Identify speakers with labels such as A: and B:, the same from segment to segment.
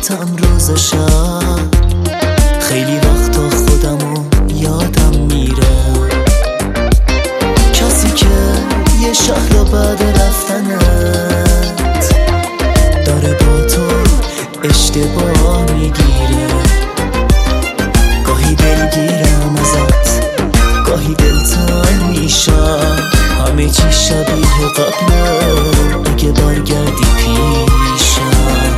A: باهاتم روز و شب. خیلی وقتا خودمو یادم میره، کسی که یه شهر رو بعد رفتنت داره با تو اشتباه میگیره. گاهی دلگیرم ازت، گاهی دلتنگ میشم، همه چی شبیه قبله اگه برگردی پیشم.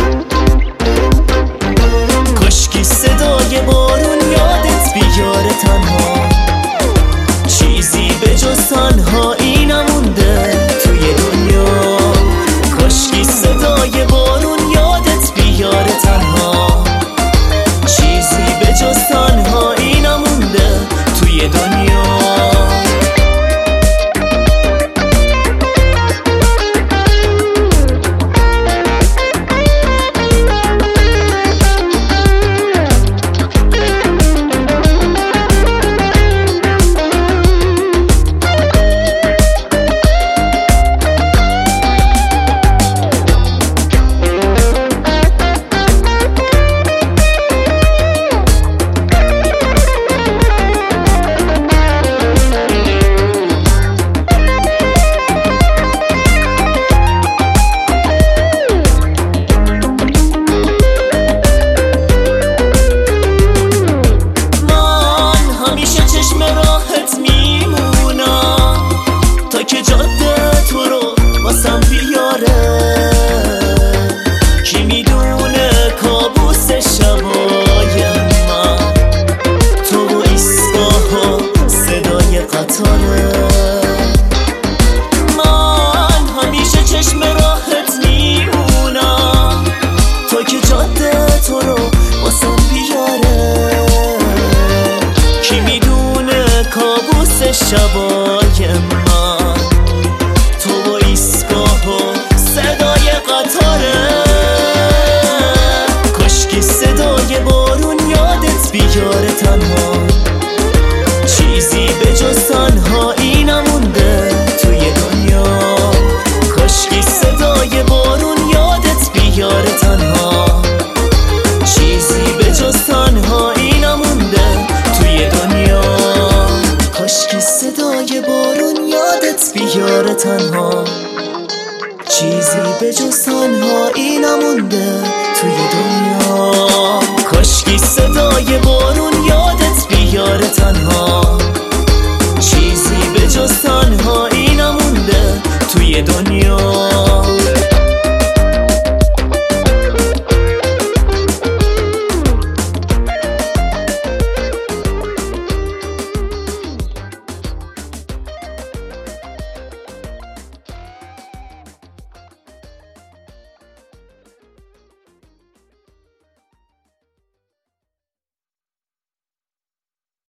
A: کاشکی صدای بارون یادت بیاره، تنها چیزی به جز تنهایی نمونده توی دنیا. کاشکی صدای بارون یادت بیاره، تنها چیزی به جز تنهایی نمونده توی دنیا. کی میدونه کابوس شبای من تو و ایستگاه و صدای قطاره. من همیشه چشم راهت میمونم تا که جاده تو رو واسم بیاره. کی میدونه کابوس شبای من تو و ایستگاه و صدای قطاره. کاشکی صدای بارون یادت بیاره، تنها